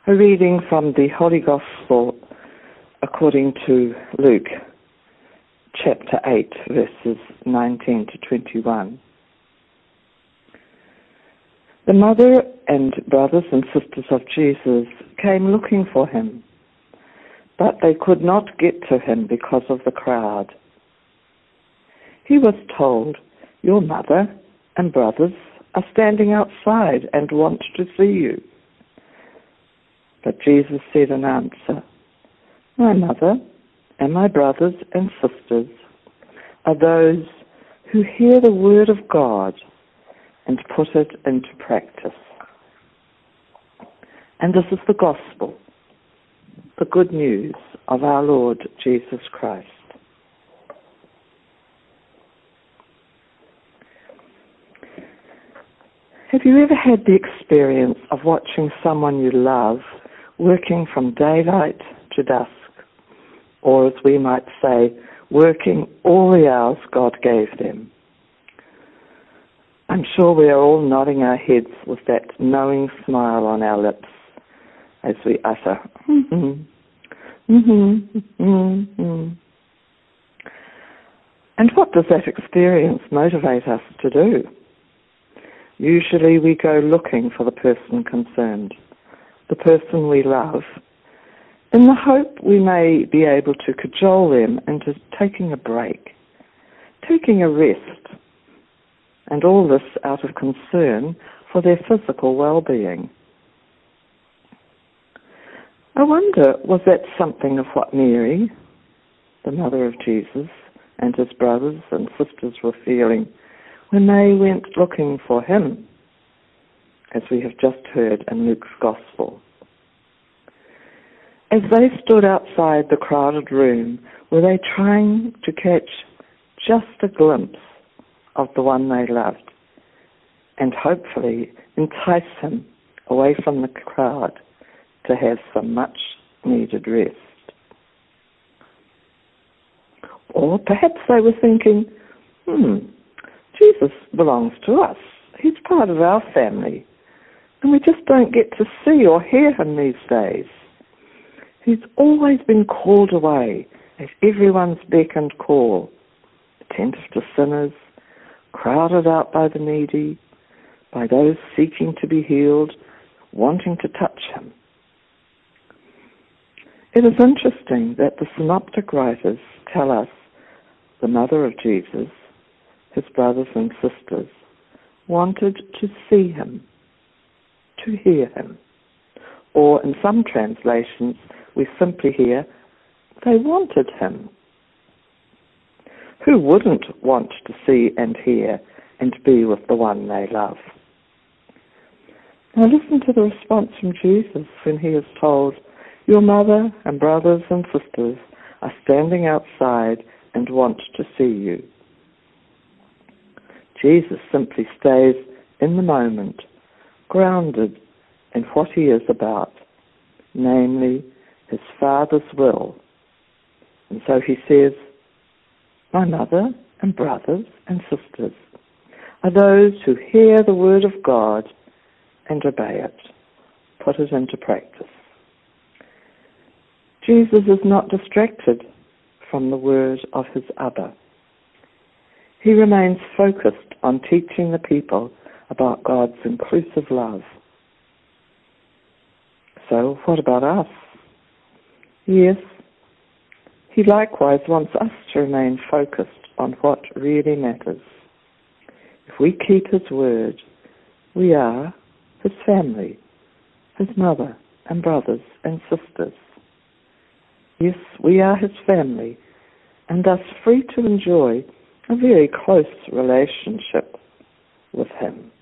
A reading from the Holy Gospel according to Luke, chapter 8, verses 19 to 21. The mother and brothers and sisters of Jesus came looking for him, but they could not get to him because of the crowd. He was told, "Your mother and brothers are standing outside and want to see you." But Jesus said in answer, "My mother and my brothers and sisters are those who hear the word of God and put it into practice." And this is the gospel, the good news of our Lord Jesus Christ. Have you ever had the experience of watching someone you love working from daylight to dusk, or as we might say, working all the hours God gave them? I'm sure we are all nodding our heads with that knowing smile on our lips as we utter, And what does that experience motivate us to do? Usually we go looking for the person concerned, the person we love, in the hope we may be able to cajole them into taking a break, taking a rest, and all this out of concern for their physical well-being. I wonder, was that something of what Mary, the mother of Jesus, and his brothers and sisters were feeling when they went looking for him, as we have just heard in Luke's Gospel? As they stood outside the crowded room, were they trying to catch just a glimpse of the one they loved and hopefully entice him away from the crowd to have some much-needed rest? Or perhaps they were thinking, Jesus belongs to us. He's part of our family, and we just don't get to see or hear him these days. He's always been called away at everyone's beck and call, attentive to sinners, crowded out by the needy, by those seeking to be healed, wanting to touch him. It is interesting that the synoptic writers tell us the mother of Jesus, his brothers and sisters, wanted to see him, to hear him. Or in some translations, we simply hear, they wanted him. Who wouldn't want to see and hear and be with the one they love? Now listen to the response from Jesus when he is told, "Your mother and brothers and sisters are standing outside and want to see you." Jesus simply stays in the moment, grounded in what he is about, namely his Father's will. And so he says, "My mother and brothers and sisters are those who hear the word of God and obey it, put it into practice." Jesus is not distracted from the word of his Abba. He remains focused on teaching the people about God's inclusive love. So what about us? Yes, he likewise wants us to remain focused on what really matters. If we keep his word, we are his family, his mother and brothers and sisters. Yes, we are his family, and thus free to enjoy a very close relationship with him.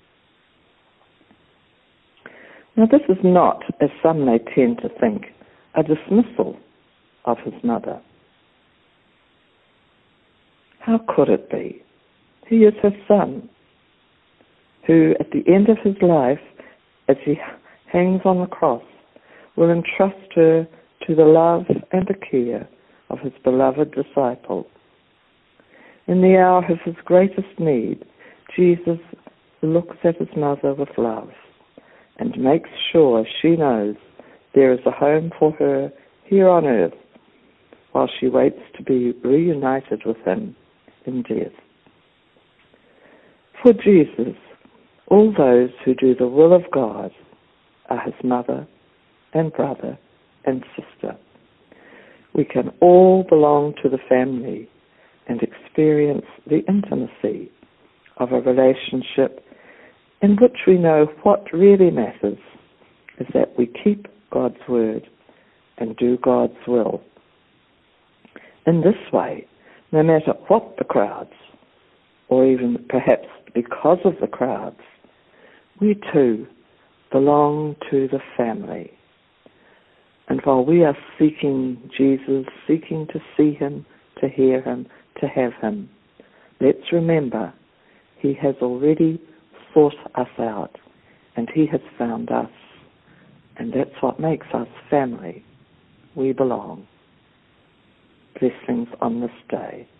Now this is not, as some may tend to think, a dismissal of his mother. How could it be? He is her son, who at the end of his life, as he hangs on the cross, will entrust her to the love and the care of his beloved disciple. In the hour of his greatest need, Jesus looks at his mother with love and makes sure she knows there is a home for her here on earth while she waits to be reunited with him in death. For Jesus, all those who do the will of God are his mother and brother and sister. We can all belong to the family and experience the intimacy of a relationship in which we know what really matters is that we keep God's word and do God's will. In this way, no matter what the crowds, or even perhaps because of the crowds, we too belong to the family. And while we are seeking Jesus, seeking to see him, to hear him, to have him, let's remember he has already sought us out and he has found us. And that's what makes us family. We belong. Blessings on this day.